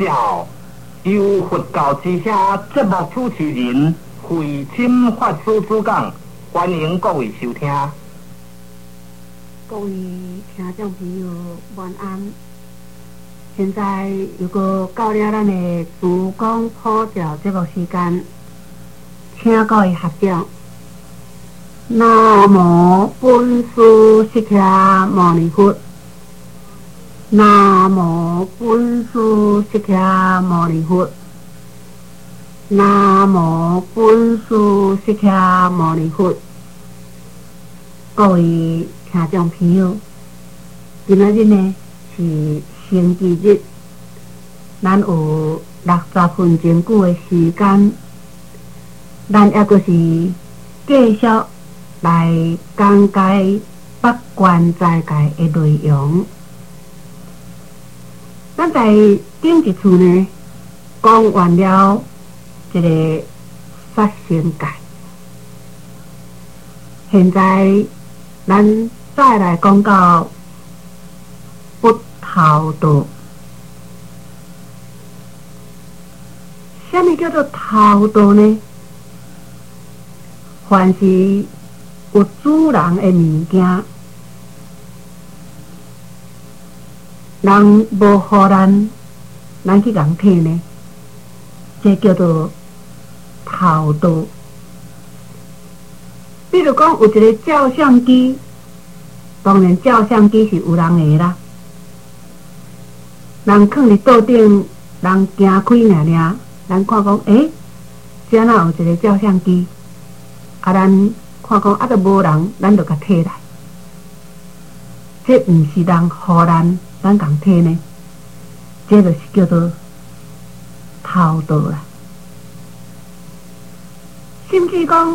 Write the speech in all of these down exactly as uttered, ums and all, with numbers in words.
教由佛教之下节目主持人慧心法师主讲，欢迎各位收听。 各位听众朋友，晚安。现在又过到了咱的主讲普教节目时间，请各位合掌。南无本师释迦牟尼佛。南无本师释迦牟尼佛。南无本师释迦牟尼佛。各位听众朋友，今仔日呢是星期日，咱有六十分钟久的时间，咱也就是继续来讲解八关斋戒的内容。咱在顶一次呢讲完了这个杀生戒，现在咱再来讲到不偷盗。什么叫做偷盗呢？凡是有主人的物件，人无互咱，咱去共摕呢，这叫做偷盗。比如讲，有一个照相机，当然照相机是有人的啦，人放伫桌顶，人行开尔尔，咱看讲，诶，遮哪有一个照相机？啊，咱看讲啊，都无人，咱就甲摕来。这毋是人互咱，咱共摕呢，这就是叫做偷盗啦。甚至讲，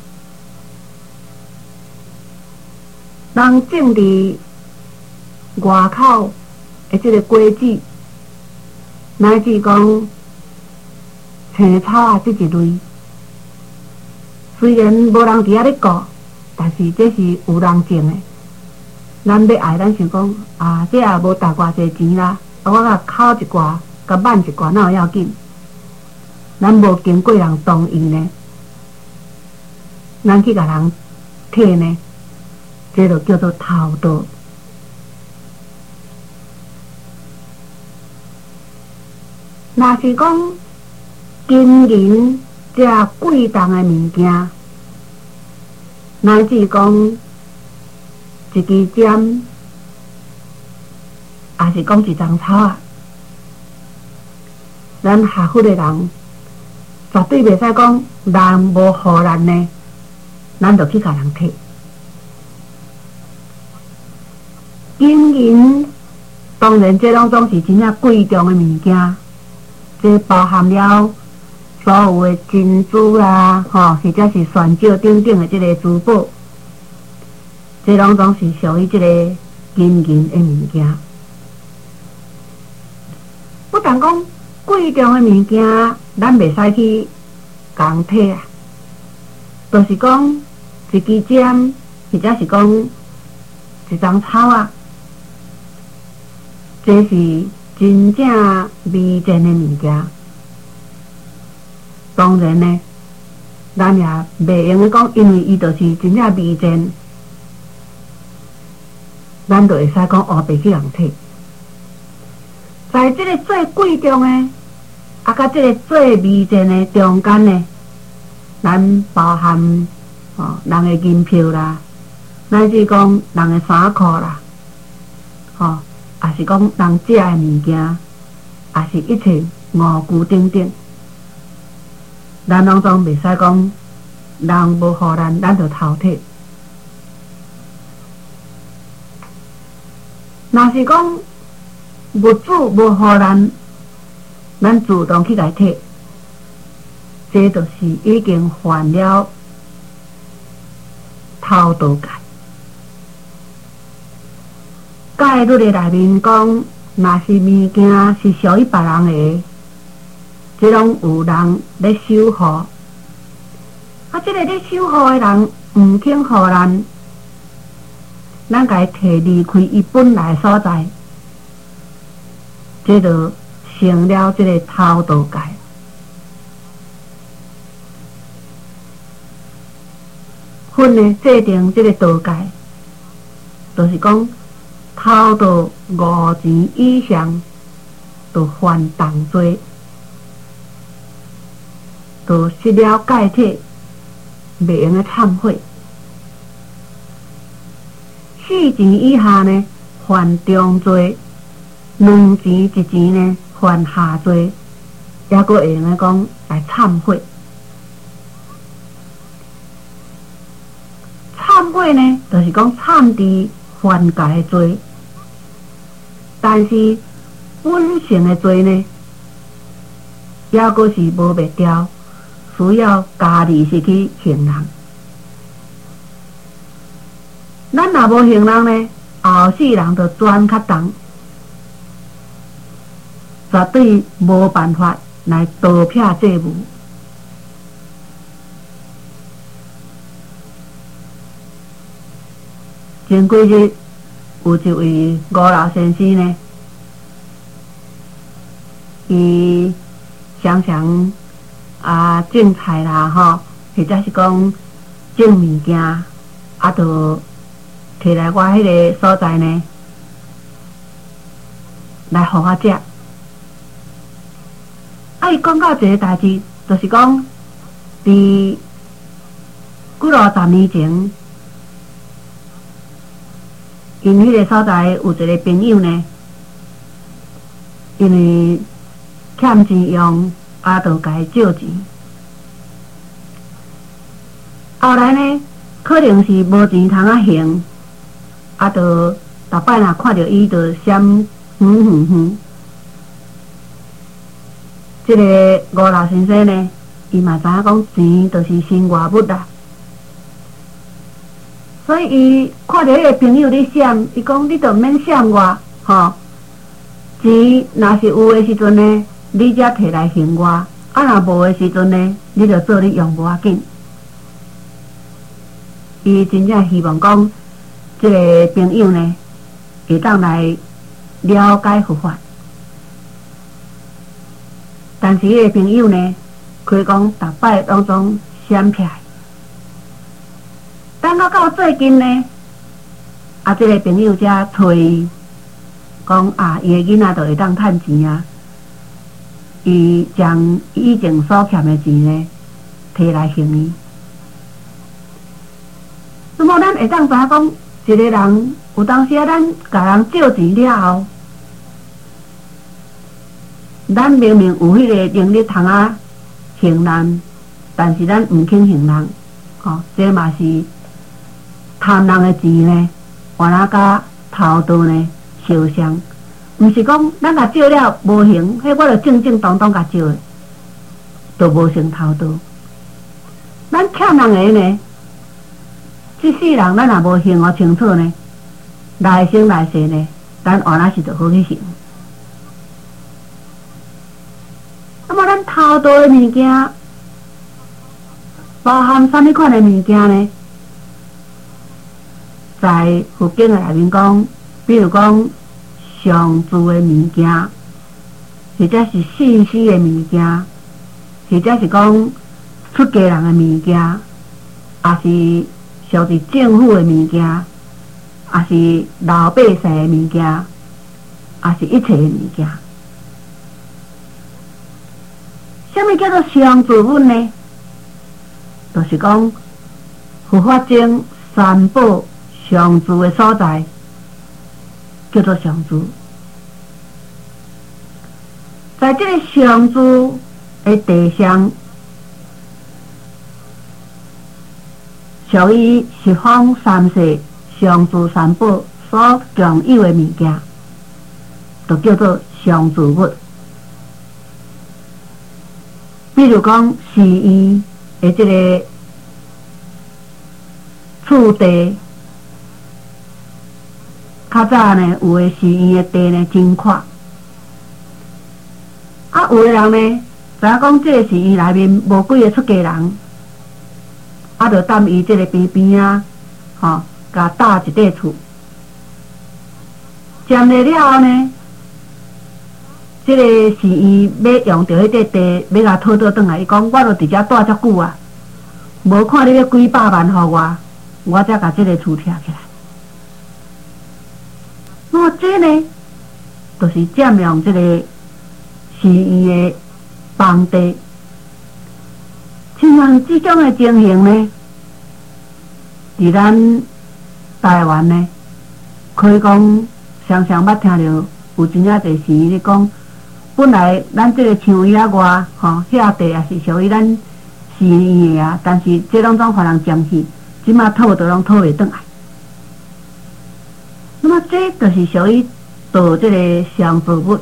人种伫外口的这个果子，乃至讲青草啊这一类，虽然无人伫遐咧顾，但是这是有人种的。咱要爱，咱想讲啊，这也无值偌济钱啦，啊，我甲烤一寡，甲挽一寡，哪有要紧？咱无经过人同意呢，咱去甲人摕呢，这就叫做偷盗。若是讲金银这贵重的物件，乃至讲一支针，也是讲一丛草啊，咱下佛的人绝对袂使讲人无互咱呢，咱就去甲人摕。金银当然这拢总是真正贵重的物件，这包含了所有的珍珠啦，吼，或者是玄石等等的这个珠宝，这拢总是属于这个金银的物件。不但讲贵重的物件，咱袂使去共摕啊，就是讲一支针，或者是讲一丛草啊，这是真正美珍的物件。当然呢，咱也袂用讲，因为伊就是真正美珍，咱就会使讲黑白去人摕。在这个最贵重的，啊，甲这个最美珍的中间呢，咱包含哦人的银票啦，乃至讲人的衫裤啦，吼，也是讲人食的物件，也是一切五具等等，咱拢总袂使讲人无互咱，咱就偷摕。若是讲物主无互咱，咱主动去来摕，这就是已经犯了偷盗戒。戒律的内面讲，若是物件是属于别人的，这拢有人咧守护。啊，这个咧守护的人毋肯互咱，咱该摕离开伊本来所在，这就成了这个偷盗界。分呢制定这个道界，就是讲偷盗五钱以上，就犯重罪，就失了界体，袂用个忏悔。四钱以下呢，犯重罪；两钱一钱呢，犯下罪，也佫会用个讲来忏悔。忏悔呢，就是讲忏治犯戒的罪，但是本性的罪呢，也佫是无灭掉，需要家己是去行人。咱若无行人呢，后世人就转较重，绝对无办法来盗窃债务。前几日有一位吴老先生呢，伊常常啊种菜啦吼，或者是讲种物件，啊，就摕来我迄个所在呢，来互我食。啊，伊讲到一个代志，就是讲，伫几落十年前。因迄个所在有一个朋友呢，因为欠钱用，啊，就甲伊借钱。后来呢，可能是无钱通啊还，啊，就逐摆若看着伊，就闪远远远。这个吴老先生呢，伊嘛知影讲钱就是生活物啦。所以伊看到迄个朋友咧闪，伊讲你著毋免闪我，吼，钱若是有诶时阵呢，你才摕来还我；啊，若无诶时阵呢，你著做你用无要紧。伊真正希望讲，即个朋友呢，会当来了解佛法。但是迄个朋友呢，可以讲逐摆当中闪避。等到到最近呢，啊，这个朋友才催伊讲啊，伊个囡仔就会当趁钱啊，伊将以前所欠的钱呢，摕来还伊。那么咱会当知影讲，一个人有当时啊，咱甲人借钱了后，咱明明有迄个能力通啊还人，但是咱毋肯还人，吼、哦，这嘛是。贪人的钱呢，原来甲偷盗呢相像，毋是讲咱甲借了无还，迄我就正正当当甲借的，都无成偷盗。咱欠人的呢，即世人咱若无还我清楚呢，来生来世呢，咱原来是就好去还。那么咱偷盗的物件，包含啥物款的物件呢？在佛经的内面讲，比如讲上主的物件，或者是信息的物件，或者是讲出家人的物件，也是属于政府的物件，也是老百姓的物件，也是一切的物件。什么叫做上主分呢？就是讲佛法经三宝。上主的所在叫做上主，在这个上主的地上，属于十方三世上主三宝所共有的物件，就叫做上主物。比如讲寺院的这个厝地。较早呢，有诶寺院诶地呢真阔，啊，有诶人呢，知影讲即个寺院内面无几个出家人，啊，就踮伊即个边边啊，吼，甲搭一块厝，占了了后呢， 即个是伊要用着迄块地，要甲讨倒转来。伊讲，我著伫遮住遮久啊，无看你要几百万互我，我才甲即个厝拆起来。那么这呢，就是占用即个是伊的房地。像即种的情形呢，伫咱台湾呢，可以讲常常捌听到有真正侪是咧讲。本来咱这个墙遐外吼，遐地也是属于咱私人的啊，但是这拢总互人占去，即马讨都拢讨袂转来。那么这就是属于盗这个商住物。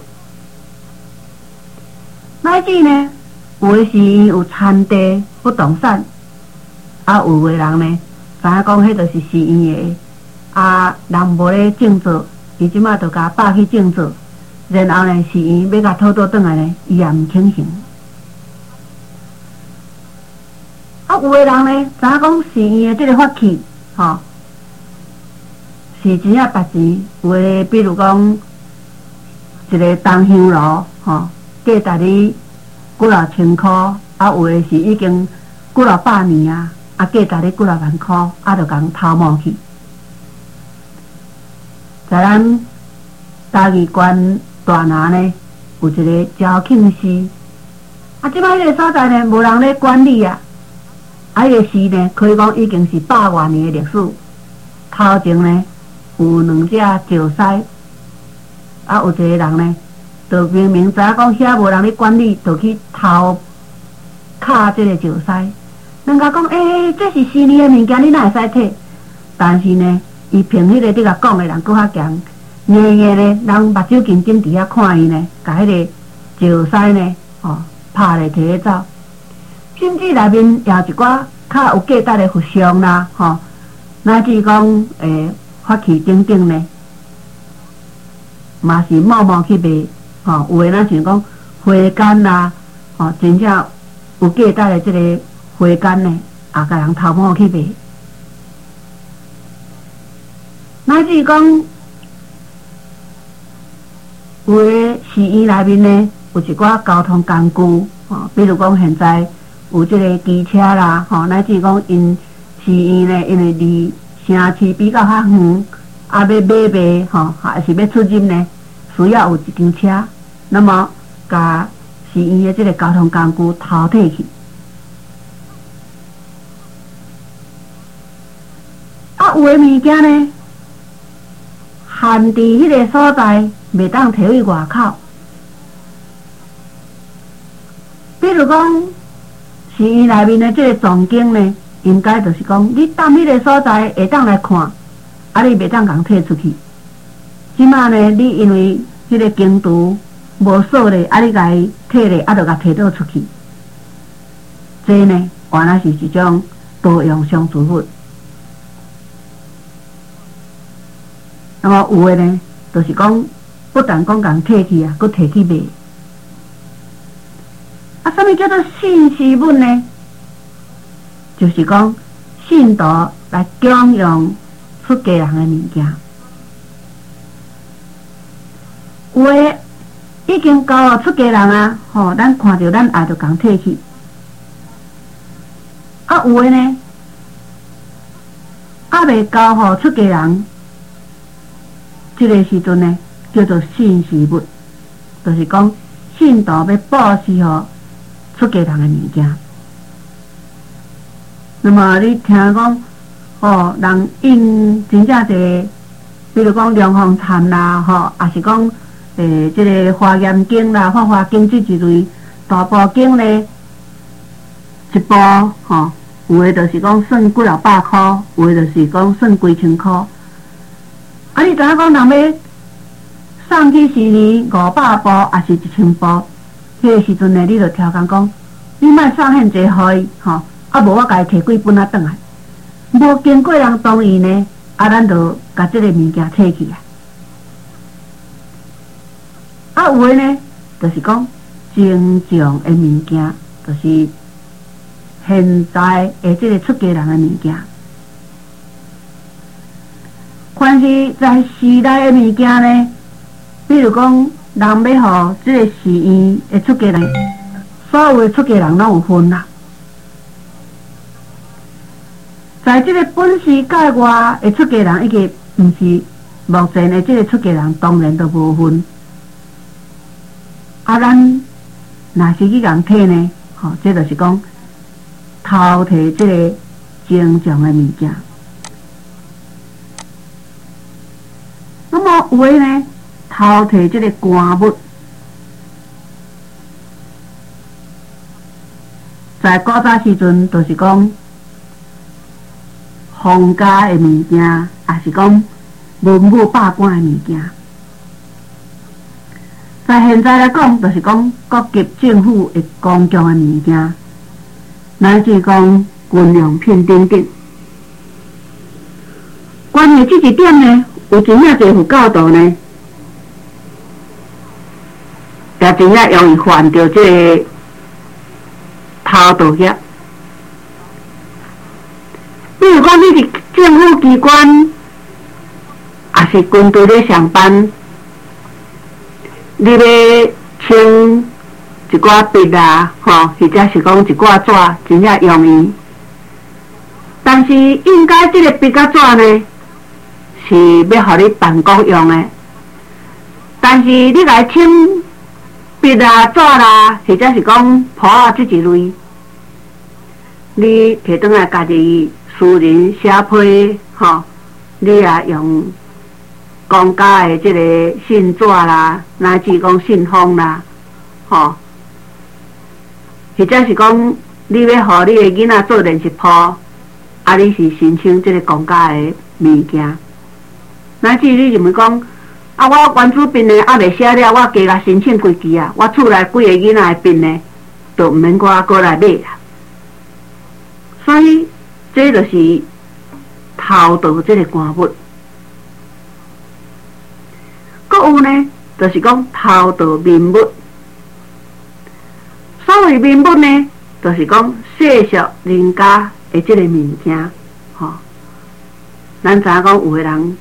乃至呢，有的是有产地不动产，啊有的人呢，知影讲迄就是私人的，啊人无咧种作，伊即马就甲摆去种作。然后呢，是伊要甲讨倒转来呢，伊也毋肯行。啊，有的人呢，知影讲是伊的即个法器，吼、哦，是真正值钱。有的比如讲一个东香炉，吼、哦，价值你几偌千箍，啊，有的是已经几偌百年啊，啊，价值你几偌万箍，啊，就共偷摸去。在咱嘉义县大拿呢，有一个招庆寺，啊，即摆迄个所在呢，无人咧管理啊，啊，迄个寺呢，可以讲已经是百外年的历史。头前呢，有两只石狮，啊，有一个人呢，就明明知影讲遐无人咧管理，就去偷卡即个石狮。人家讲，诶、欸，这是私人的物件，你哪会使摕？但是呢，伊凭迄个伫甲讲的人搁较强。夜夜呢，人目睭紧紧伫遐看伊呢，甲迄个石狮呢，哦，拍咧摕咧走。甚至内面也有一寡较有价值的佛像啦，吼、哦，乃至讲诶法器等等呢，嘛是默默去卖，吼、哦，有诶咱像讲花竿啦，吼、哦，真正有价值的即个花竿呢，也甲人偷摸去卖。乃至讲。有的寺院内面呢，有一寡交通工具，吼、哦，比如讲现在有即个机车啦，吼、哦，乃至讲因寺院呢，因为离城市比较较远，啊，要买卖，吼、哦，还是要出入呢，需要有一间车，那么甲寺院的即个交通工具偷摕去。啊，有的物件呢，限伫迄个所在。袂当摕去外口，比如讲，寺院内面的即个藏经呢，应该就是讲，你到迄个所在会当来看，啊，你袂当共摕出去。即马呢，你因为迄个经图无锁咧，啊，你甲伊摕咧，啊，就甲摕倒出去，这呢，原来是一种盗用商住物。那么有的呢，就是讲。不但讲共摕去啊，佮摕去卖。啊，什么叫做信息物呢？就是讲信徒来供养出家人的物件。有诶已经交互出家人啊，吼、哦，咱看到咱也就共摕去。啊，有诶呢，还未交互出家人，这个时阵呢。叫做信息物，就是讲信徒要布施互出家人的物件。那么你听讲，哦，人用真正侪，比如讲良方禅啦，吼、哦，也是讲诶，即、这个华严经啦、法华经这一类大部经呢，一部吼、哦，有诶就是讲算几啊百箍，有诶就是讲算几千箍。啊，你知影讲人要？送去是呢五百部，也是一千部。迄、那个时阵呢，你就调讲讲，你莫送遐济互伊，吼，啊无我家己摕几本啊转来，无经过人同意呢，啊咱就甲即个物件摕去啊。啊有诶呢，就是讲正常诶物件，就是现在诶即个出家人诶物件。凡是在时代诶物件呢。比如讲， 人要互即个寺院的出家人，所有的出家人拢有分啦。在即个本寺界外的出家人，以及毋是目前的即个出家人，当然都无分。啊，咱若是去共体呢，吼，这就是讲偷摕即个正常的物件。那么有诶呢，偷摕即个官物，在古早时阵，就是讲皇家的物件，也是讲文武百官的物件。在现在来讲，就是讲国级政府的公共的物件，乃至讲军用品等等。关于这一点呢，有真正侪有教导呢，也真正容易犯到这个偷盗业。比如讲，你是政府机关，也是军队咧上班，你咧清一寡笔啊，吼，或者是讲一寡纸，真正容易。但是应该这个笔甲纸呢，是要互你办公用的。但是你来清笔啊、纸啦，或者是讲簿啊这一类，你摕转来家己私人写批，吼，你也用公家的这个信纸啦，乃至讲信封啦，吼，或者是讲你要互你的囡仔做练习簿，啊，你是申请这个公家的物件，乃至你认为讲，啊，我原子笔呢还未写了，我加甲申请几支啊，我厝内几个囡仔的笔呢，都毋免我过来买啦。所以，这就是偷盗这个官物。阁有呢，就是讲偷盗名物。所谓名物呢，就是讲世俗人家的这个物件，吼。咱知影讲有的人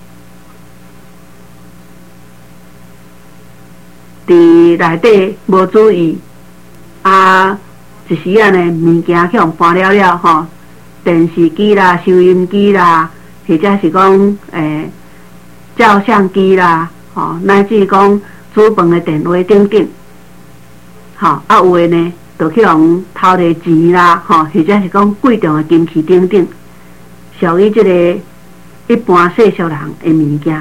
伫内底无注意，啊，一时啊呢物件去互搬了了吼，电视机啦、收音机啦，或者是讲诶照相机啦，吼，乃至讲煮饭的电话等等，吼，啊有诶呢，就去互偷摕钱啦，吼，或者是讲贵重的金器等等，属于即个一般世俗人的物件。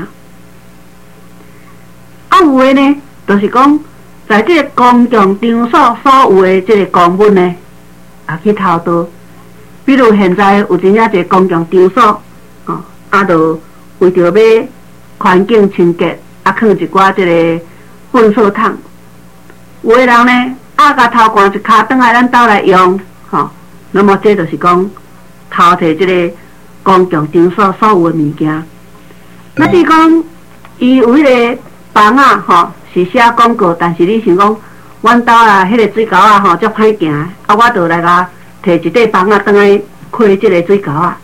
啊有诶呢，就是讲在即个公共场所所有的即个公物呢，也去偷盗。比如现在有真正一个公共场所，哦，啊，就为着要环境清洁，啊，放一寡即个粪扫桶。有的人呢，啊，甲偷关一骹，转来咱兜来用，吼、哦，那么这就是讲偷摕即个公共场所所有的物件。那是讲伊有迄个房啊，吼，是写广告，但是你想讲，阮兜啊，迄个水沟啊，吼，足歹行，啊，我就来甲摕一块房啊，转来开即个水沟啊。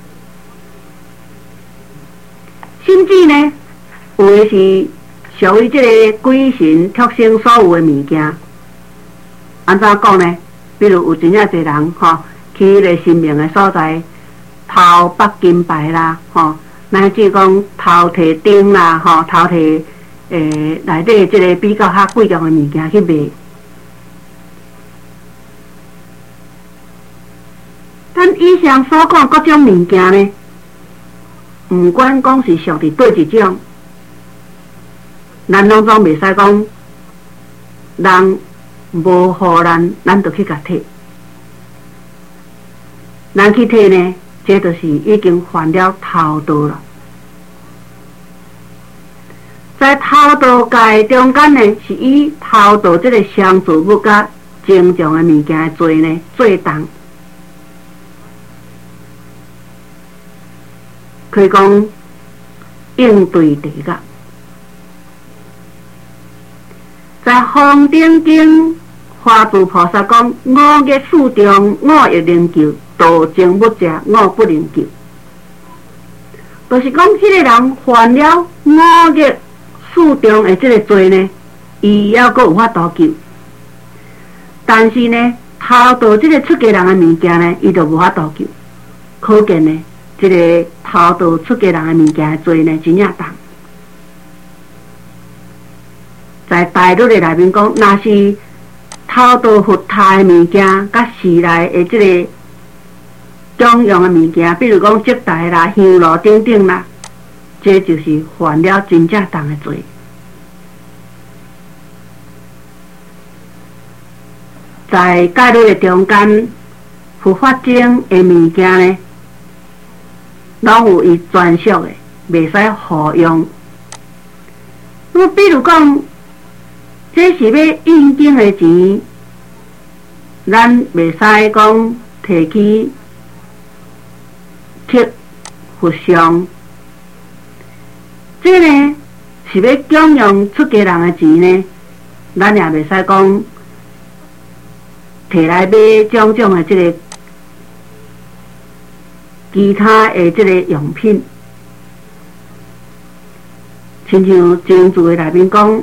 甚至呢，有诶是属于即个鬼神畜生所有诶物件。安怎讲呢？比如有真正侪人吼，去迄个神明诶所在偷拔金牌啦，吼，乃至讲偷摕钉啦，吼，偷摕诶内底即个比较较贵重诶物件去卖。咱以上所讲各种物件呢，毋管讲是属伫对一种，咱拢总袂使讲人无互咱，咱就去甲摕。咱去摕呢，这就是已经犯了偷盗了。在偷盗界中间呢，是以偷盗这个相助物甲正常的物件的罪呢做重。可以讲应对地个，在《方顶经》华住菩萨讲：五业四中，五欲能救，道正物者五不能救。就是讲，这个人犯了五业四中的这个罪呢， 伊还阁有法度救。但是呢，偷盗即个出家人的物件呢，伊就无法度救。可见呢，即、这个偷盗出家人的物件的罪呢，真正重。在大律的内面讲，若是偷盗佛塔的物件，甲寺内的即个中用的物件，比如讲烛台啦、香炉等等啦，这就是犯了真正重的罪。在戒律的中间，佛法经的物件呢，拢有伊专属的，袂使互用。那么，比如讲，这是要印经的钱，咱袂使讲摕去刻佛像。这呢是要供养出家人的钱呢，咱也袂使讲摕来买种种的这个其他的这个用品。亲像经注的内面讲，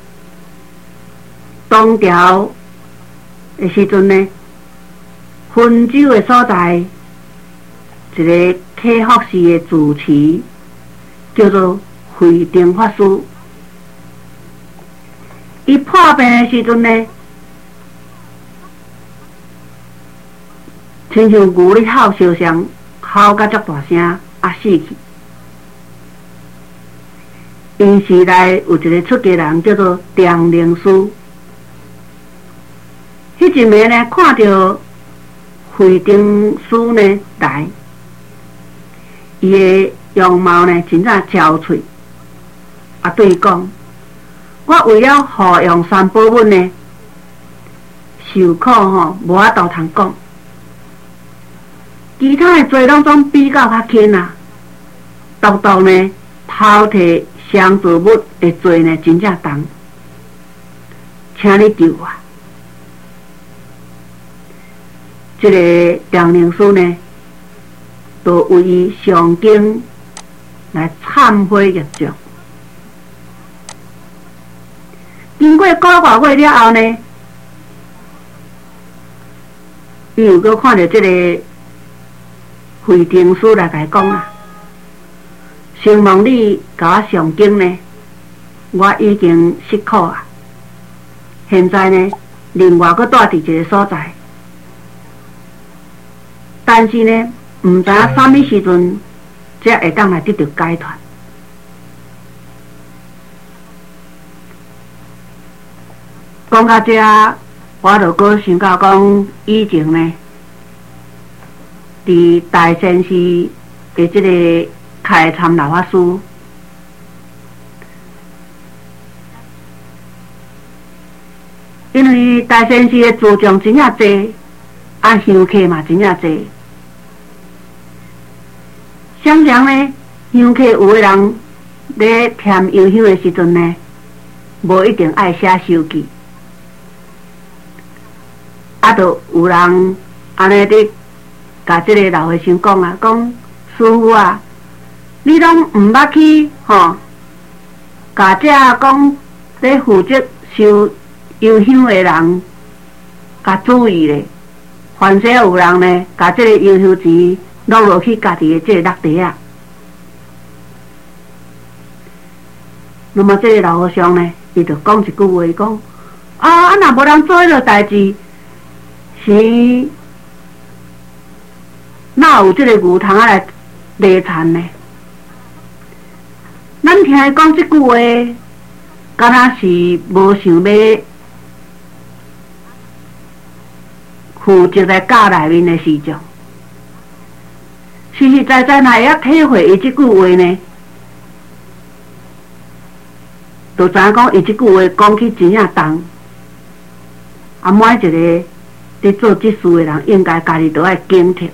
当朝的时阵呢，分酒的所在，一个客服寺的住持叫做慧定法师。伊破病的时阵呢，亲像牛咧吼烧香，吼甲足大声，啊死去。因时内有一个出家人叫做张灵师，迄一暝呢看到慧定师呢来，伊的样貌呢真正憔悴，啊对伊讲，我为了护用三宝本呢，受苦吼无法度通讲，其他的罪拢总比较较轻啊，独独呢偷摕香烛物的罪呢真正重，请你救我。这个张灵师呢，就为伊上经来忏悔业障。经过九个月了后呢，伊又搁看到这个慧定师来甲伊讲啊，承蒙你甲我上经呢，我已经释苦啊。现在呢，另外搁住伫一个所在，但是呢，毋知影啥物时阵才会当来得到解脱。讲到这，我就搁想到讲，以前呢，伫大仙寺的这个开参老法师，因为大仙寺的祖宗真正多，啊香客嘛真正多。常常呢，香客有的人咧添油香的时阵呢，无一定爱写手记，啊，就有人安尼咧，甲这个老和尚讲啊，讲师傅啊，你拢毋捌去吼，甲这讲咧负责收油香的人，甲注意咧，凡是有人呢，甲这个油香钱落落去家己的这个落地啊。那么这个老和尚呢，伊就讲一句话，讲啊，啊若无人做迄个代志，是哪有这个牛通啊来犁田呢？咱听伊讲这句话，敢若是无想要负责在家内面的事情。实实在在若会晓体会伊这句话呢，就知影讲伊这句话讲起真正重。啊，每一个在做这事的人，应该家己都要警惕。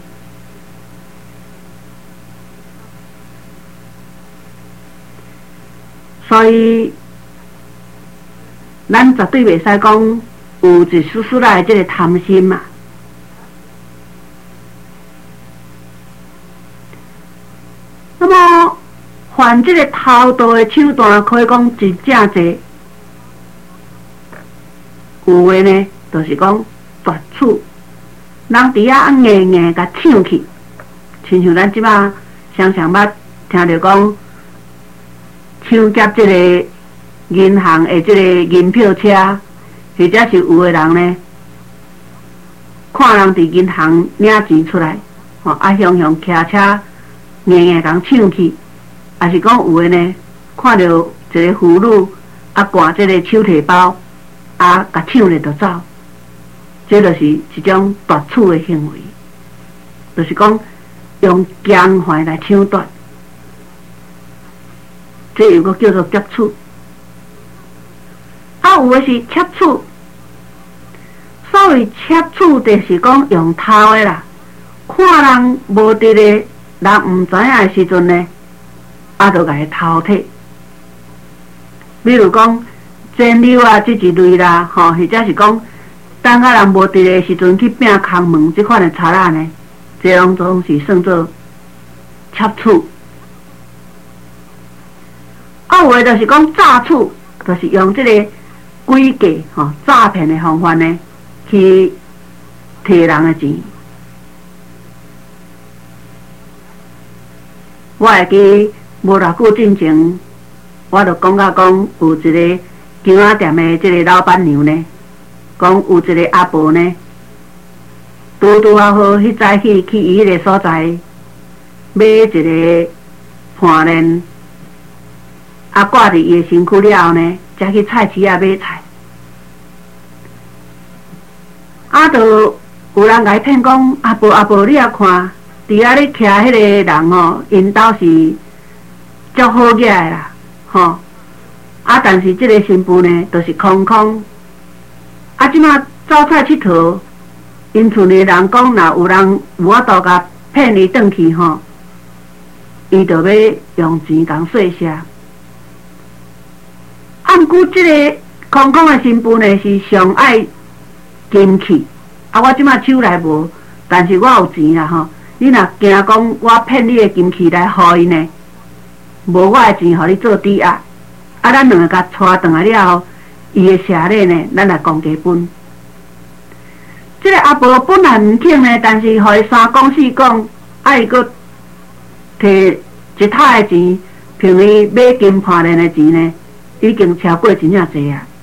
所以，咱绝对袂使讲有一丝丝仔的这个贪心嘛。那么，犯这个偷盗的手段，可以讲真正侪。 有诶呢，就是讲夺厝，人伫遐硬硬甲抢去，亲像咱即摆常常捌听着讲抢劫即个银行诶即个银票车，或者是有诶人呢，看人伫银行领钱出来，吼、哦、啊向向骑车硬硬甲抢去，也是讲有诶呢，看到一个妇女啊掼即个手提包。啊，甲抢咧就走，这就是一种夺厝的行为，就是讲用强悍来抢夺，这又个叫做劫厝。啊，有的是窃厝，所谓窃厝就是讲用偷的啦，看人无伫咧，人毋知影的时阵呢，啊，就甲伊偷摕，比如讲。煎柳啊，即一类啦，吼、哦，或者是讲，等啊人无伫的时阵去拼空门，即款的贼仔呢，这拢总是算作窃厝。啊，有诶就是讲诈厝，就是用即个诡计吼诈骗的方法呢，去摕人的钱。我会记无偌久之前，我就讲到讲有一个。姜仔店的这个老板娘呢，讲有一个阿婆呢，拄拄啊好，迄早起去伊迄个所在买一个盘链，啊挂伫伊的身躯了后呢，才去菜市啊买菜。啊，就有人来骗讲阿婆阿婆，你也看，伫遐咧徛迄个人吼，因兜是足好个的啦，吼。啊，但是这个新妇呢，就是空空。啊，即马走菜佚佗，因厝的人讲，若有人有法度甲骗伊转去吼，伊就要用钱共说下。啊，毋过这个空空的新妇呢，是上爱金器。啊，我即马手内无，但是我有钱啦吼。你若惊讲我骗你的金器来互伊呢，无我的钱互你做抵押。啊，咱两个甲带转来了后，伊的社礼呢，咱来讲加分。这个阿婆本来毋肯呢，但是互伊三讲四讲，啊，伊阁摕一摊的钱，凭伊买金盘链的钱呢，已经超过真正济啊。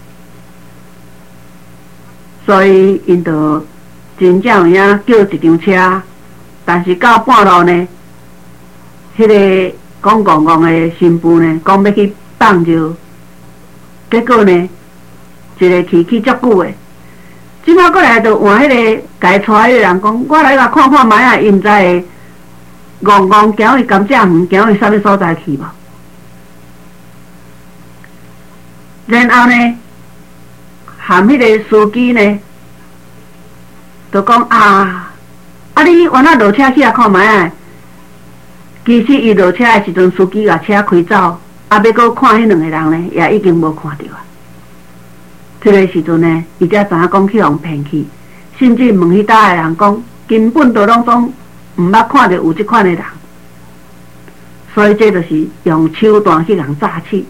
所以因就真正有影叫一张车，但是到半路呢，迄、那个讲戆戆的新妇呢，讲要去。放就，结果呢，一个气气足久的，即摆过来就换迄个家带迄个人讲，我来甲看看卖啊，伊毋知会戆戆行去甘蔗园，行去啥物所在去无？然后呢，含迄个司机呢，就讲啊，啊你原来落车去啊看卖啊，其实伊落车的时阵，司机甲车开走。啊，要搁看迄两个人呢，也已经无看到啊。这个时阵呢，伊才知影讲去互骗去，甚至问迄搭的人讲，根本都拢总毋捌看到有即款的人，所以这就是用手段去人诈欺。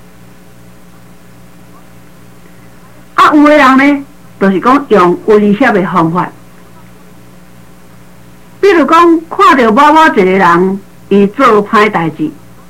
啊，有的人呢，就是讲用威胁的方法，比如讲看到某某一个人，伊做歹代志。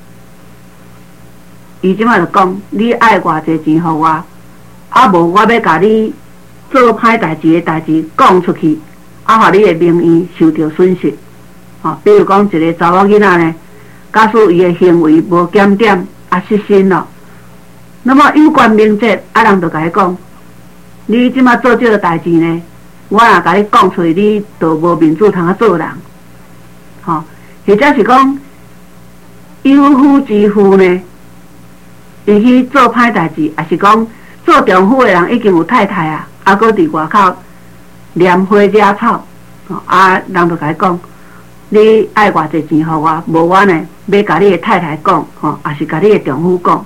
伊即摆就讲，你爱偌济钱互我，啊无我要甲你做歹代志的代志讲出去，啊，互你的名誉受到损失。吼、哦，比如讲一个查某囡仔呢，假使伊的行为无检点，啊失身咯，那么有关明节，啊人就甲伊讲，你即摆做这个代志呢，我若甲你讲出去，你就无面子通啊做人。吼、哦，或者是讲有夫之妇呢？伊去做歹代志，也是讲做丈夫的人已经有太太啊，啊，搁伫外口拈花惹草，啊，人就甲伊讲，你爱偌济钱互我，无我呢要甲你的太太讲，吼，也是甲你的丈夫讲。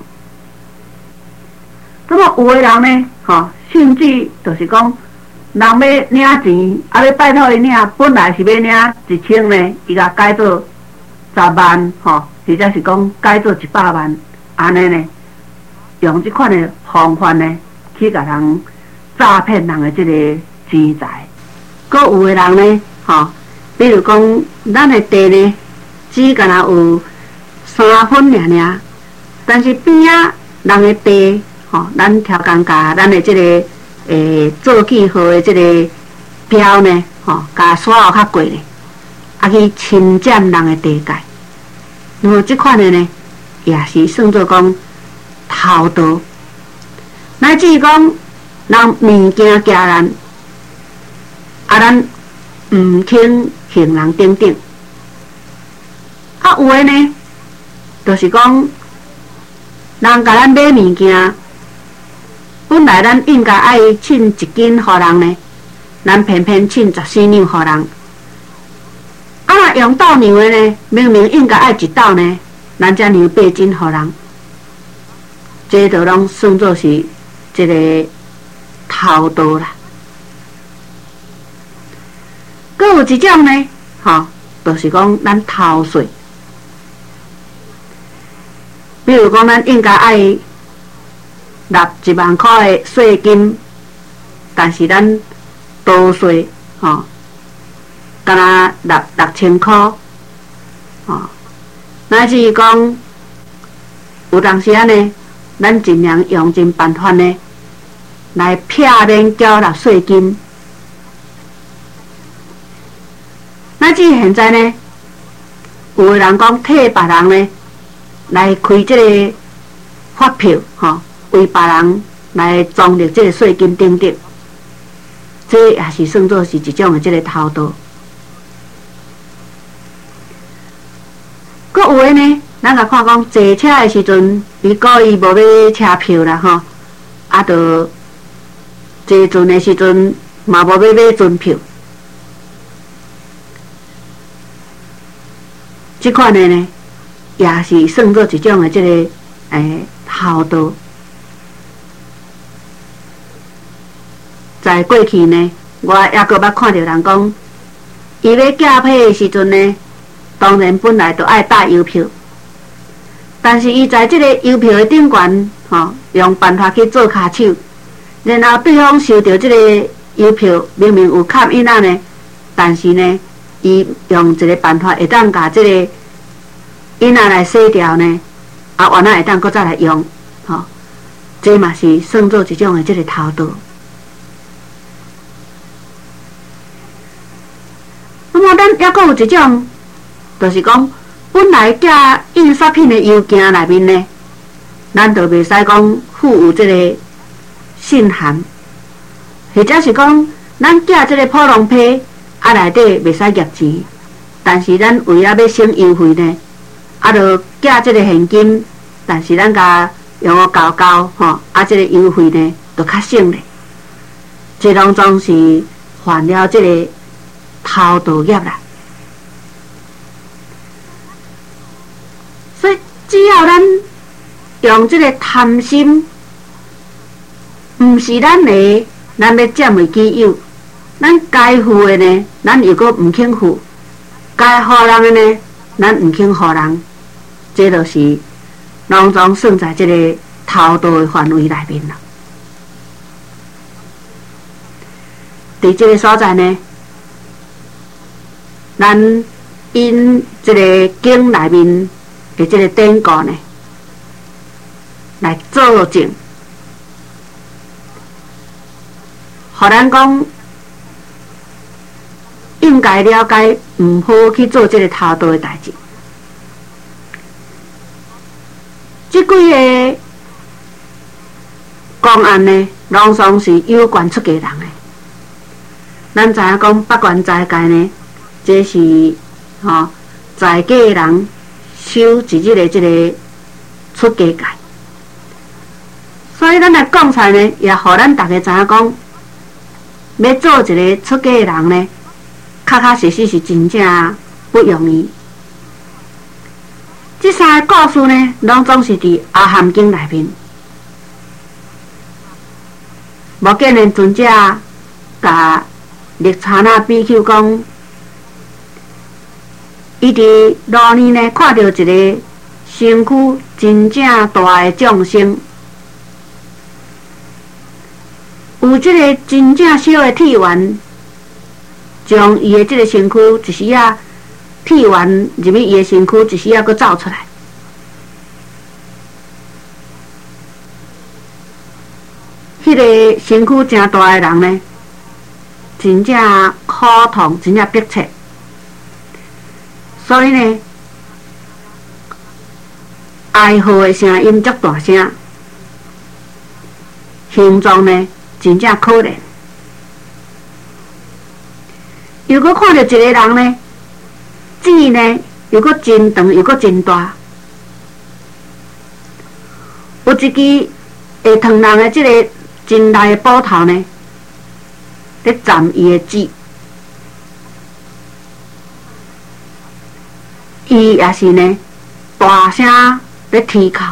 那么有的人呢，吼，甚至就是讲，人要领钱，啊，要拜托伊领，本来是要领一千呢，伊甲改做十万，吼，或者是讲改做一百万，安尼呢？用这款的方法呢，去甲人诈骗人的即个钱财。搁有的人呢，吼，比如讲，咱的地呢，只敢若有三分尔尔，但是边仔人的地，吼，咱超工甲咱的即个诶做记号的即个标呢，吼，甲刷好较过咧，啊去侵占人的地界。那么即款的呢，也是算作讲偷盗，乃至讲人物件夹咱，啊咱毋肯行人等等。啊有诶呢，就是讲人甲咱买物件，本来咱应该爱凊一斤互人呢，咱偏偏凊十四两互人。啊，若用斗量的呢，明明应该爱一斗呢，咱才量八斤互人，这都拢算作是一个偷盗啦。搁有一种呢，吼，就是讲咱偷税。比如讲，咱应该爱纳一万块的税金，但是咱多税，吼。敢若六六千块，吼，乃至讲有当时啊呢，咱尽量用尽办法呢，来避免缴纳税金。乃至现在呢，有的人讲替别人呢来开这个发票，吼，为别人来装入这个税金等等，这也是算作是一种的这个偷盗。搁有诶呢，咱来看讲坐车诶时阵，伊故意无买车票啦吼，啊，着坐船诶时阵嘛无要买船票。即款诶呢，也是算作一种诶即、这个诶偷盗。在过去呢，我也搁捌看到人讲，伊要驾批诶时阵呢。当然，本来就爱带邮票，但是伊在这个邮票的顶悬，吼，用办法去做卡手，然后对方收到这个邮票，明明有卡印仔呢，但是呢，伊用一个办法会当把这个印仔来洗掉呢，啊，完了会当搁再来用，吼，这嘛是算作一种的这个偷盗。那么，咱还阁有一种。就是讲，本来寄印刷品的邮件内面呢，咱就袂使讲附有这个信函，或者是讲咱寄这个普通批，啊内底袂使业钱，但是咱为了要省邮费呢，啊就寄这个现金，但是咱甲用个交交吼，啊这个邮费呢就较省咧，这拢总是犯了这个偷盗业啦。只要咱用这个贪心，毋是咱的，咱要占为己有。咱该付的呢，咱又搁毋肯付；该互人的呢，咱毋肯互人。这就是拢总算在这个偷盗的范围内面啦。伫这个所在呢，咱因这个经内面。的这个典故呢，来作证，互咱讲应该了解，毋好去做这个偷盗的代志。这几个公案呢，拢总是有关出家人的。咱知影讲八关斋戒呢，这是吼、哦、在家的人。修一日的这个出家戒，所以咱来讲出来呢，也互咱大家知影讲，要做一个出家的人呢，确确实实是真正不容易。这三个故事呢，拢总是伫《阿含经》内面。无见呢，尊者甲绿茶那比丘讲。伊伫路呢呢看到一个身躯真正大的众生，有有即个真正小的铁丸，将伊的即个身躯一时啊，铁丸入去伊的身躯，一时啊，佫走出来。迄、那个身躯真大的人呢，真正苦痛，真正迫切，所以呢，哀嚎的声音足大声，形状呢真正可怜。又搁看到一个人呢，舌呢又搁真长又搁真大，有一支会烫人的即个真大的斧头呢，咧斩伊的舌，伊也是呢大声咧啼哭。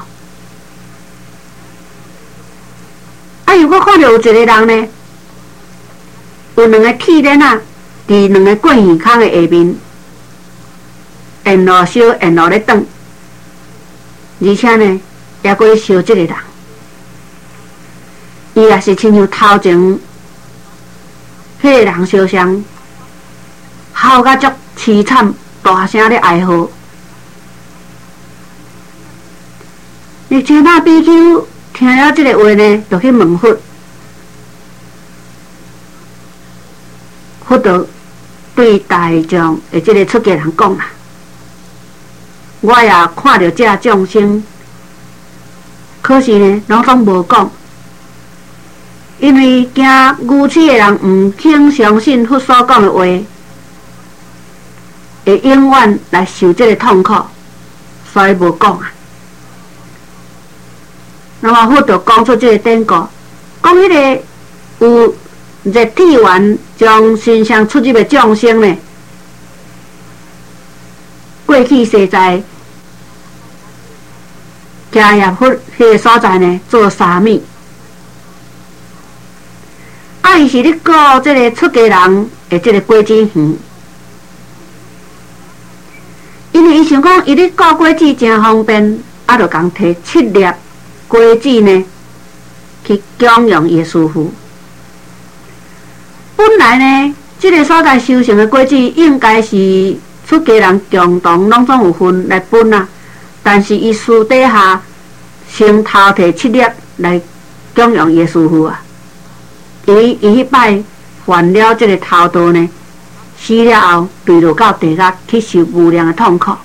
啊，又搁看到有一个人呢，有两个铁链啊，伫两个过耳孔的下面，沿路烧，沿路咧转，而且呢，也搁咧烧即个人。伊也是亲像头前迄个人烧伤，哭甲足凄惨，大声咧哀嚎。而且那比丘听了即个话呢，就去问佛，佛就对大众的即个出家人讲啦：我也看到这众生，可是呢，拢总无讲。因为惊愚痴的人毋肯相信佛所讲的话，会永远来受这个痛苦，所以无讲啊。那么佛就讲出这个典故，讲迄个有热铁丸将身上出入的众生呢，过去世在迦叶佛迄个所在呢做沙弥。啊，伊是咧告即个出家人的即个果子园，因为伊想讲，伊咧告果子真方便，啊，就共摕七粒果子呢去供养伊的师父。本来呢，即、这个所在修行的果子应该是出家人共同拢总有份来分啊，但是伊私底下先偷摕七粒来供养伊的师父啊。伊伊迄摆犯了即个偷盗呢，死了后坠落到地狱去受无量的痛苦。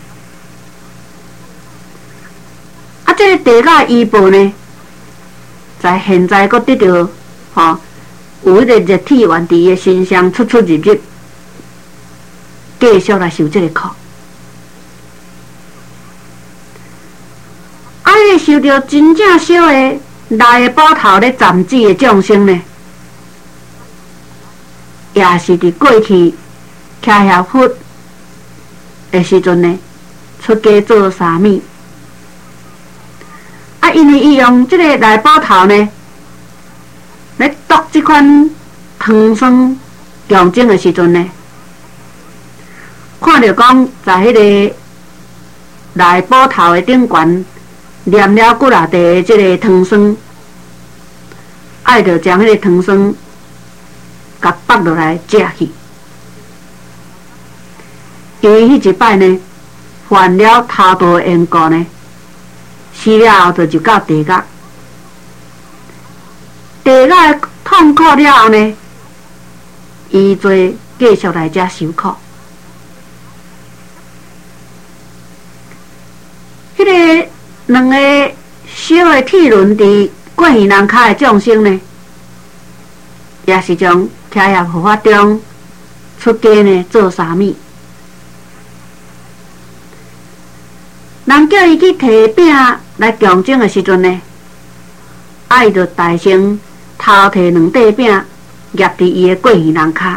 啊，即、这个地狱的医报呢，在现在阁得到吼、哦，有迄个热铁丸伫伊的身上出出入入，继续来受即个苦。啊，迄个受到真正小的大的斧头咧斩指的众生呢，也是伫过去徛遐佛的时阵呢，出家做沙弥。啊，因为伊用即个大斧头呢，咧剁即款唐僧用经的时阵呢，看到讲在迄个大斧头的顶悬念了几啊地的即个唐僧，爱着将迄个唐僧甲拔落来食去。因为迄一摆呢，犯了偷盗的缘故呢，死了后就入到地狱。地狱的痛苦了后呢，伊做继续来遮受苦。迄、那个两个小的铁轮伫过耳人骹的众生呢，也是将徛入佛法中出家呢做沙弥。人叫伊去摕饼来供敬的时阵呢，啊伊就大声偷摕两块饼夹伫伊的过耳人骹。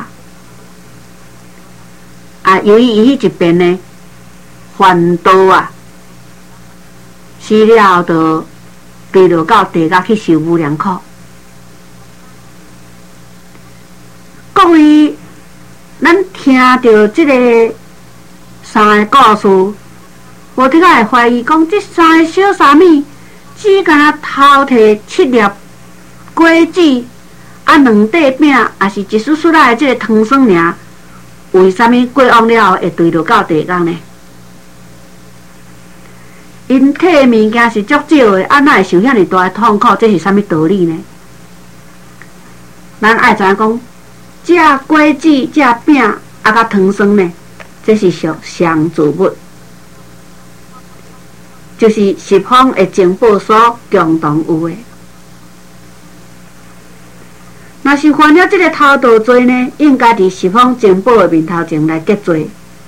啊，由于伊迄一边呢犯道啊，死了后就坠落到地狱去受无量苦。各位，咱听到即个三个故事，无得个会怀疑讲，即三个小沙弥只敢偷摕七粒果子， 啊，两块饼也是一丝丝仔的即个汤酸尔，为啥物过往了后会对落到地宫呢？因摕的物件是足少的，啊，哪会受遐尼大的痛苦？这是啥物道理呢？咱爱知影讲，食果子、食饼啊，甲汤酸呢，这是属上主物，就是十方的净宝所共同有的。若是犯了这个偷盗罪呢，应该伫十方净宝的面头前来结罪。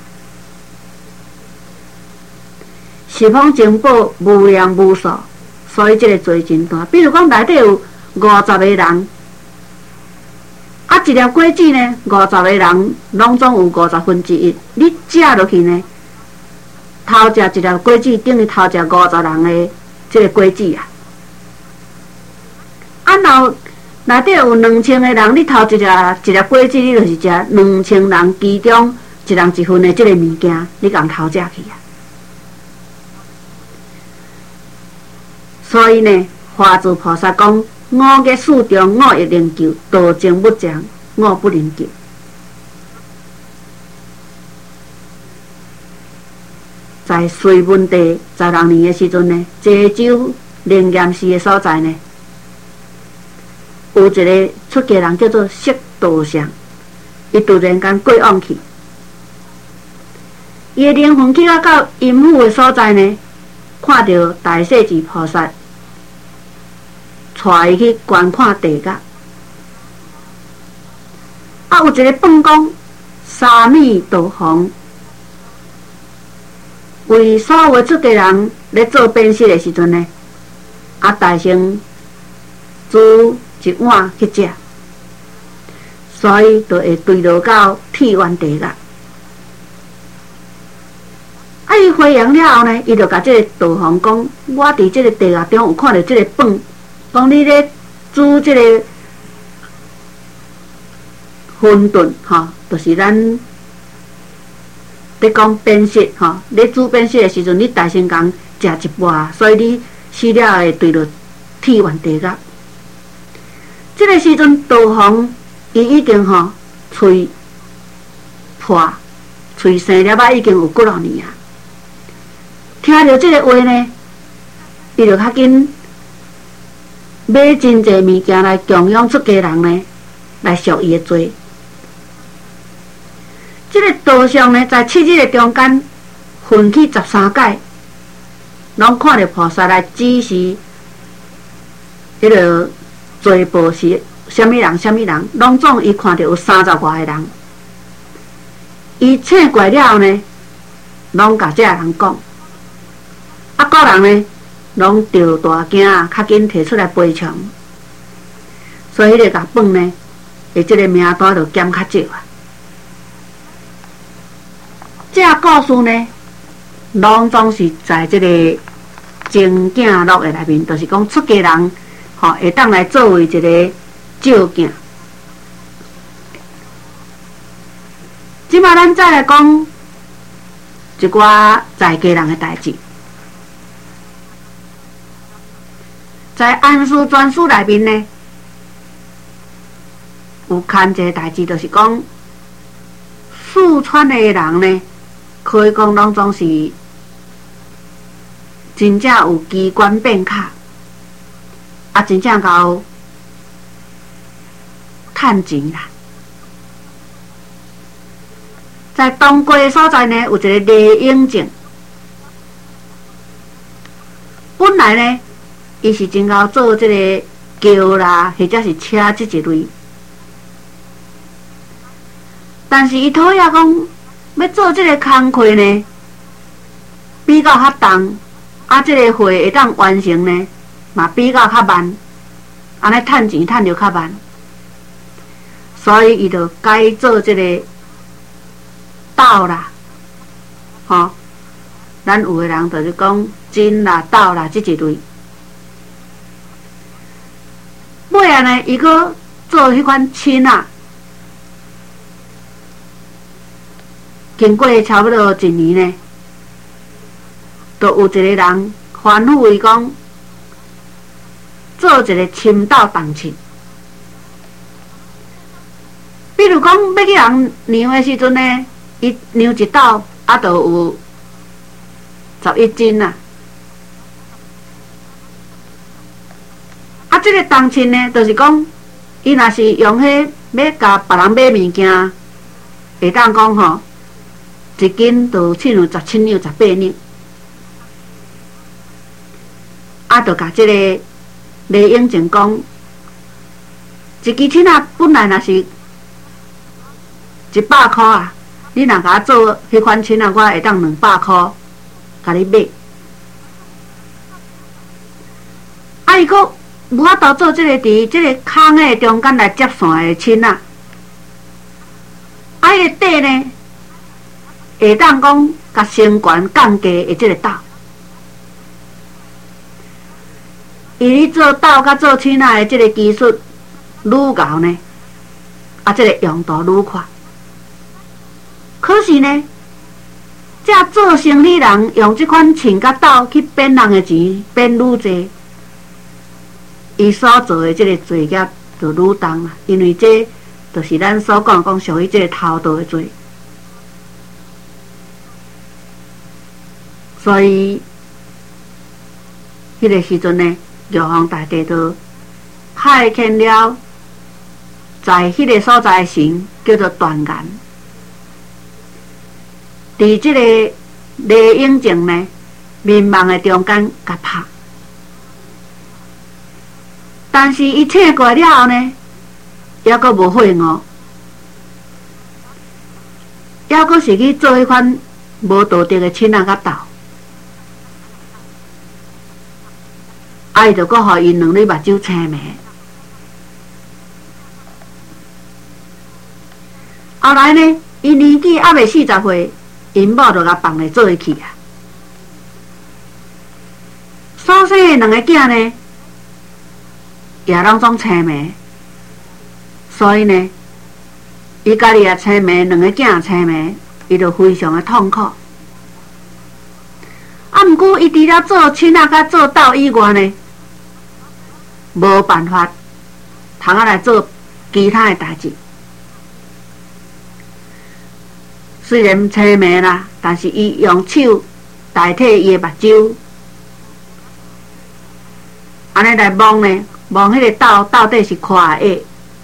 十方净宝无量无数，所以这个罪真大。比如讲，内底有五十个人，啊，一粒果子呢，五十个人拢总有五十分之一。你食落去呢，偷食一粒果子，等于偷食五十人的这个果子啊。啊，若内底有两千个人，你偷一粒一粒果子，你就是食两千人其中一人一份的这个物件，你共偷食去啊。所以呢，华祖菩萨讲：五业四中，五亦能救；道正不正，五不能救。在隋文帝十六年的时阵呢，济州灵验寺的所在呢，有一个出家人叫做释道相，伊突然间过往去，伊的灵魂去到到阴府的所在呢，看到大势至菩萨带伊去观看地甲，啊，有一个饭讲三米导航，为所有的出家人咧做辨识的时阵呢，啊，大乘煮一碗去食，所以就会对落到天元地甲。啊，伊回阳了后呢，伊就甲这个导航讲：我伫这个地下中有看到这个饭。讲你咧煮即个馄饨，吼，就是咱咧讲辨识，吼，咧煮辨识的时阵，你大声讲食一半，所以你死了会对落天元地甲。即个时阵，导航伊已经吼喙破，喙生了啊，已经有几落年啊。听到即个话呢，伊就较紧。买真济物件来供养出家人呢，来赎伊的罪。这个道相呢，在七日的中间分去十三界，拢看到菩萨来指示，迄个罪报是虾米人，虾米人，拢总伊看到有三十外个人。伊请过了后呢，拢甲这个人讲，啊，个人呢。拢着大惊啊，较紧摕出来赔偿，所以迄个甲饭呢，伊即个名单就减较少啊。这个故事呢，拢总是在即个经镜录的内面，就是讲出家人吼会当来作为一个照镜。即摆咱再来讲一寡在家人的代志。在安史专书内面呢，有牵一个代志，就是讲四川的人呢，可以讲拢总是真正有机关变卡，啊，真正够趁钱啦。在东街所在呢，有一个李永正，本来呢。伊是真够做即个桥啦，或者是车即一类，但是伊讨厌讲要做即个工课呢，比较较重，啊，即个会会当完成呢，嘛比较较慢，安尼趁钱趁着较慢，所以伊就改做即个斗啦，吼，咱有个人就是讲金啦、斗啦即一类。尾啊呢，伊搁做迄款亲啊，经过差不多一年呢，就有一个人吩咐伊讲，做一个深斗同亲。 讲要去人量的时阵呢，伊量一斗啊，就有十一斤啊。啊，这个重称呢，就是讲，伊若是用迄要甲别人买物件，会当讲吼，一斤就称有十七两、十八两。啊，就甲这个李永静讲，一支凊仔本来若是一百块啊，你若甲我做迄款凊仔，我会当两百块，甲你买。啊，伊佫无法度做即个伫即个空的中间来接线的凊仔，啊，迄个底呢，会当讲甲身悬降低的即个斗。伊咧做斗甲做凊仔的即个技术愈高呢，啊，即、这个用途愈快。可是呢，这做生意人用即款穿甲斗去骗人的钱，骗愈济，伊所做的即个罪业就愈重啦。因为这就是咱所讲讲属于即个偷盗的罪，所以迄、那个时阵呢。玉皇大帝就派遣了在迄个所在的神叫做段延，伫即个李永静呢面梦的中间甲拍，但是伊请过了后呢，还阁无悔悟，还阁是去做迄款无道德的凊仔甲斗。啊，伊就阁互因两日目睭青迷。后来呢，伊年纪还未四十岁，因某就甲放来做伙去啊。所生的两个囝呢，也拢总青迷，所以呢，伊家己也青迷，两个囝也青迷，伊就非常的痛苦。啊，毋过伊除了做凊仔甲做斗以外呢，无办法，通啊来做其他的代志。虽然青迷啦，但是伊用手代替伊的目睭，安尼来望呢，望迄个斗到底是宽的矮，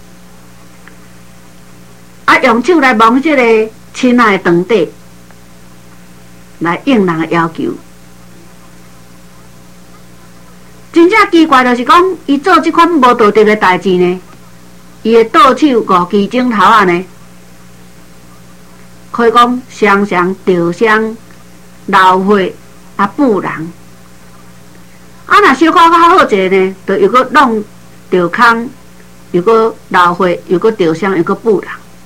啊，用手来望即个凊仔的长短，来应人的要求。真正奇怪，就是讲，伊做即款无道德的代志呢，伊的倒手五支指头啊呢，可以讲常常着伤流血啊妇人。啊，若小可较好者呢，就又搁弄着空，又搁流血，又搁着伤，又搁妇人。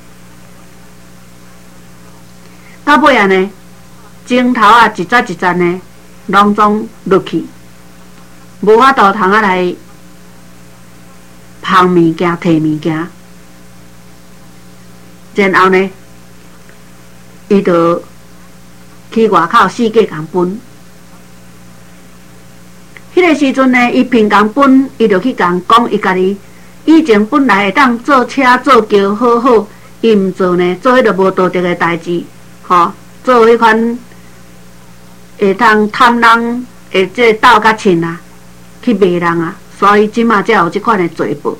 到尾啊呢，指头啊一节一节呢，拢总落去。无法度通啊来捧物件、摕物件，然后呢，伊就去外口四界共奔。迄、那个时阵呢，伊平共奔，伊就去共讲伊家己以前本来会当做车做桥好好，伊毋做呢，做迄个无道德的代志，吼，做迄款会当贪人的这斗甲凊啊。去卖人啊，所以即马才有即款的罪报。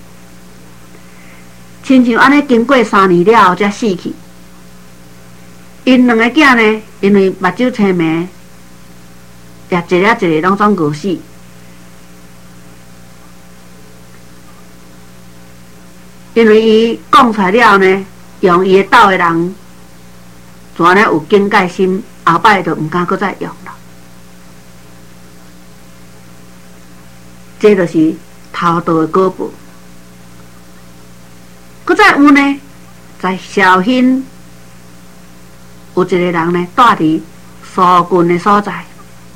亲像安尼，经过三年了后才死去。因两个囝呢，因为目睭青迷，也一个一个拢总饿死。因为伊讲出来了后呢，用伊的斗的人，就安尼有警戒心，后摆就毋敢搁再用了。这就是偷盗的果报。搁再有呢，在绍兴有一个人呢，住伫苏郡的所在，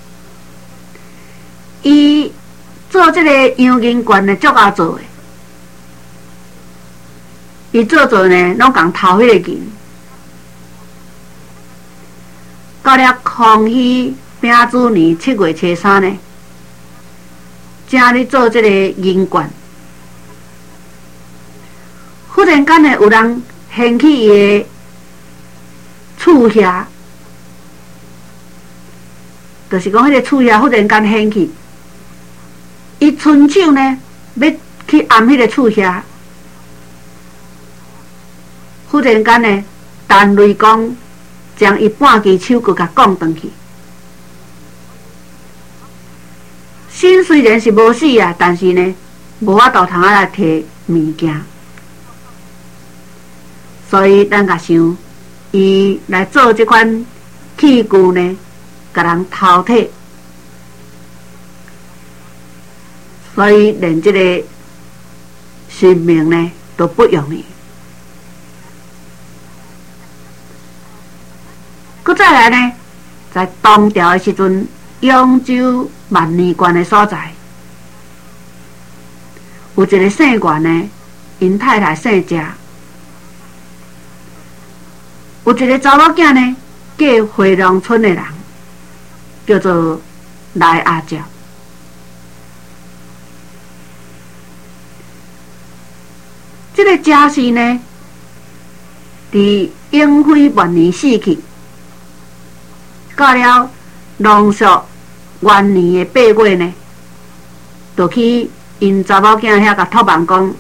伊做这个洋银馆的足啊做的，伊做做呢，拢共偷迄个银。到了康熙丙子年七月初三呢，正咧做这个银馆，忽然间呢，有人掀起伊的厝遐，就是讲迄个厝遐忽然间掀起，伊伸手呢要去按迄个厝遐，忽然间呢，陈雷公将伊半支手佮甲拱转去。心虽然是无死啊，但是呢，无法度通啊来摕物件，所以咱甲想，伊来做这款器具呢，甲人偷摕，所以连这个性命呢都不容易。佮再来呢，在东调的时阵，扬州万年关的所在，有一个姓袁的，因太太姓謝，有一个查某囝呢，叫回龙村的人，叫做赖阿照。这个謝氏呢，伫永徽元年死去，到了农属元年的八月呢，就去因查某囝遐甲托梦讲，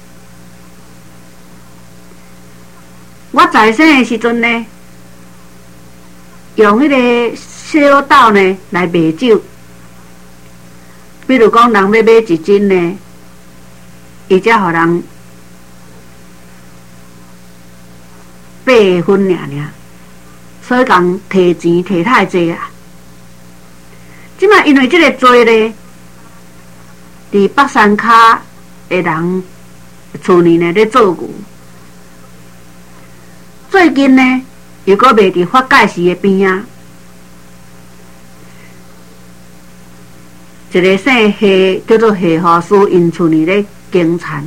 我在生的时阵呢，用迄个小斗呢来卖酒，比如讲人要买一斤呢，伊才互人八分尔尔，所以讲摕钱摕太济啊。即摆因为即个罪呢，伫北山骹的人厝里呢咧做牛，最近呢又搁卖伫法界寺的边仔，一个姓夏叫做夏和师，因厝里咧经产，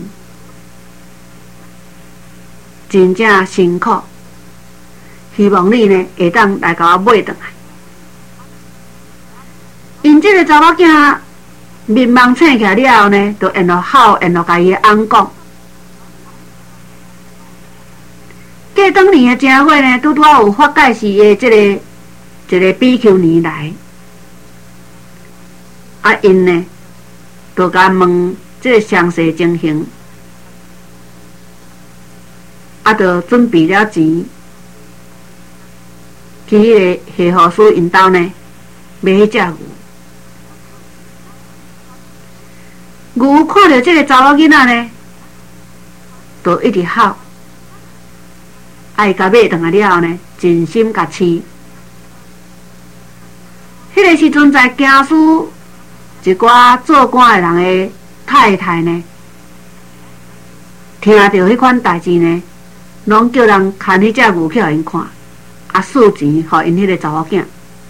真正辛苦，希望你呢会当来甲我买转来。因这个查某囝面盲醒起来了后呢，就沿路哭，沿路甲伊的翁讲。过当年的正月呢，拄拄有法界寺的这个一个比丘尼来，啊因呢，就甲问这个详细情形，啊，就准备了钱，去迄个夏和师因兜呢买迄只牛。牛看到这个查某囡仔呢，就一直哭，爱甲买转来了后呢，真心甲饲。迄个时阵在京师一寡做官的人的太太呢，听到迄款代志呢，拢叫人牵迄只牛去互因看，啊，输钱互因迄个查某囝。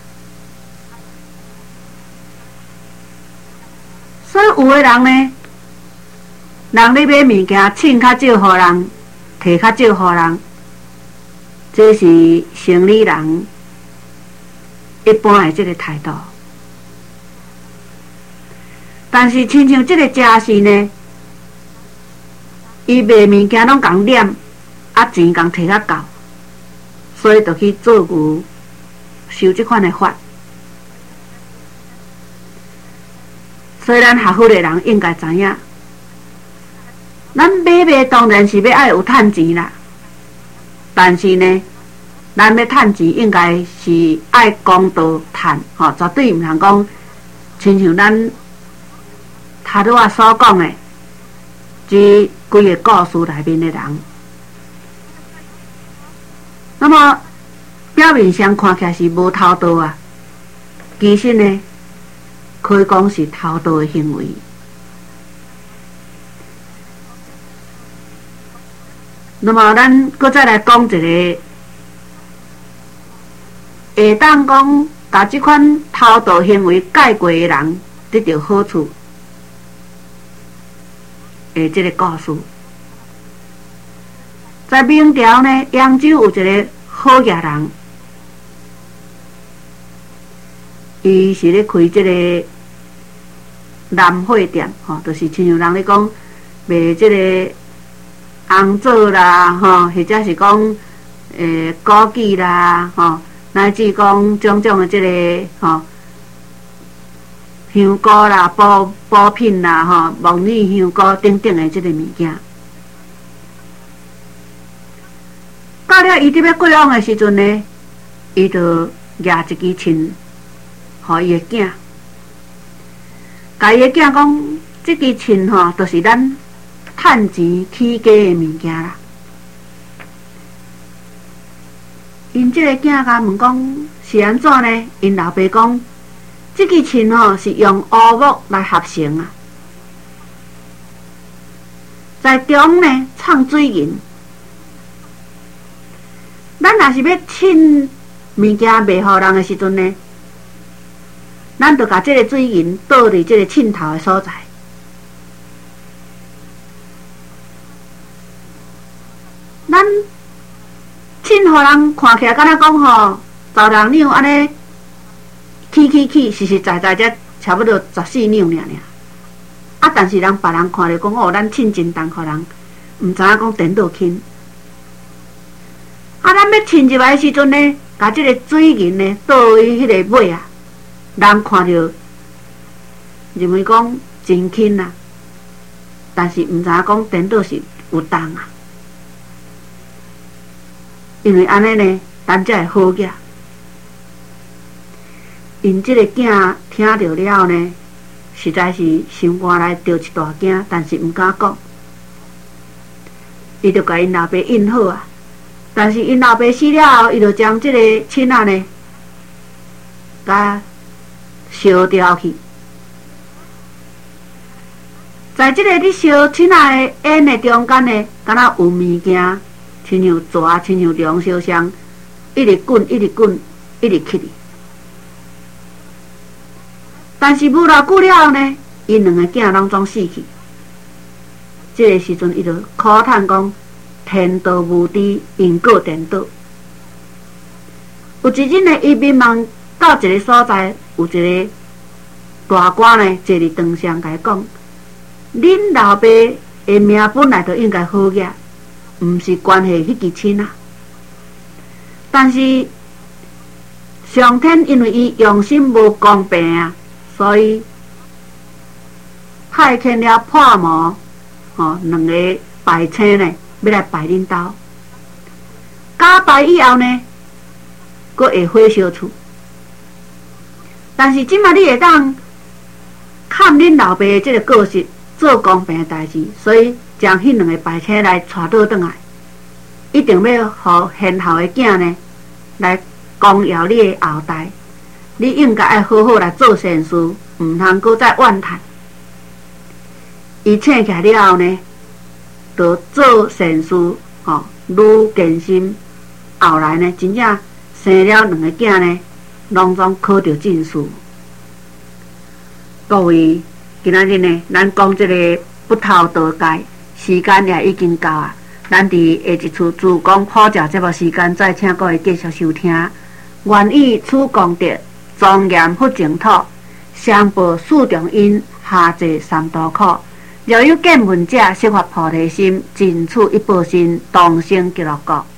所以有的人呢，人咧买物件，称较少互人，摕较少互人，这是生理人一般的这个态度。但是亲像这个家事呢，伊卖物件拢共念，啊钱共摕较够，所以就去做牛受这款的法。所以咱学佛的人应该知影，咱买卖当然是要爱有趁钱啦，但是呢，咱要趁钱应该是爱公道趁，吼、哦，绝对毋通讲，亲像咱头拄仔所讲的，即规个故事内面的人，那么表面上看起来是无偷盗啊，其实呢，可以讲是偷盗的行为。那么咱搁再来讲一个，会当讲甲即款偷盗行为改过的人得到好处的这个故事。在明朝呢，扬州有一个好业人，伊是咧开这个南货店，吼、哦，就是亲像人咧讲卖这个红枣啦，吼，或者是讲诶枸杞啦，吼，乃至讲种种的即、这个吼香菇啦、补补品啦，吼，木耳、香菇等等的即个物件。到了伊伫要过往的时阵呢，伊就举一支枪，互伊的囝，甲伊的囝讲，即支枪吼，就是咱趁钱起家的物件啦。因即个囝甲问讲是安怎呢？因老爸讲，即支枪吼是用乌木来合成啊，在中呢藏水银。咱若是要凊物件卖互人的时阵呢，咱就甲即个水银倒伫即个凊头的所在。咱凊互人看起来，敢若讲吼，十六两安尼起起起，实实在在才差不多十四两尔尔。啊，但是人别人看着讲哦，咱凊真重，互人毋知影讲颠倒轻。啊，咱要凊入来的时阵呢，甲即个水银呢倒伊迄个尾啊，人看着认为讲真轻啊，但是毋知影讲颠倒是有重啊。因为安尼呢，咱才会好个。因即个囝听着了呢，实在是心肝内着一大惊，但是毋敢讲。伊就甲因老爸应好啊。但是因老爸死了后，伊就将即个亲仔呢，甲烧掉去。在即个你烧亲仔的烟的中间呢，敢若有物件，亲像蛇，亲像龙烧香，一直滚，一直滚，一直去哩。但是无偌久了后呢，因两个囝拢总死去。即、这个时阵，伊就苦叹讲。天道无知，因果颠倒。有一日呢，伊迷茫到一个所在，有一个大官呢，坐伫堂上甲伊讲：恁老爸的命本来就应该好个，毋是关系迄支亲啊。但是上天因为伊用心无公平啊，所以派遣了破魔，吼、哦，两个败星呢。要来拜恁兜，假拜以后呢，阁会火烧厝。但是即马你会当看恁老爸的即个个性，做公平的代志，所以将迄两个败星来带倒转来，一定要互贤孝的囝呢来光耀你的后代。你应该爱好好来做善事，毋通阁再怨叹。伊醒起来了后呢？就做善事，吼、哦，愈坚心。后来呢，真正生了两个囝呢，拢总考着进士。各位，今仔日呢，咱讲这个不透道界，时间也已经到啊。咱伫下一次自讲普教节目时间，再请各位继续收听。愿以此功德，庄严佛净土，相报四重因，下济三途苦。若有见闻者，悉发菩提心，尽此一报身，同生极乐国。